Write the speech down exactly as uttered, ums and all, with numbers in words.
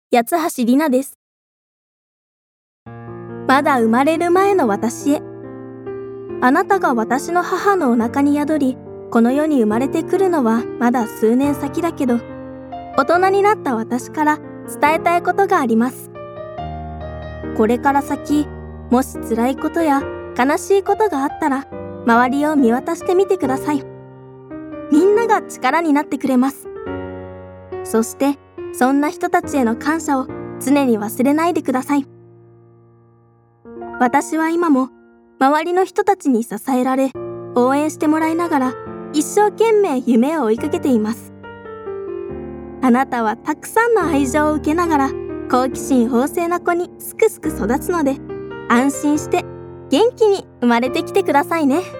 八橋里奈です。まだ生まれる前の私へ。あなたが私の母のお腹に宿り、この世に生まれてくるのはまだ数年先だけど、大人になった私から伝えたいことがあります。これから先、もし辛いことや悲しいことがあったら、周りを見渡してみてください。みんなが力になってくれます。そして、そんな人たちへの感謝を常に忘れないでください。私は今も周りの人たちに支えられ、応援してもらいながら一生懸命夢を追いかけています。あなたはたくさんの愛情を受けながら好奇心旺盛な子にすくすく育つので、安心して元気に生まれてきてくださいね。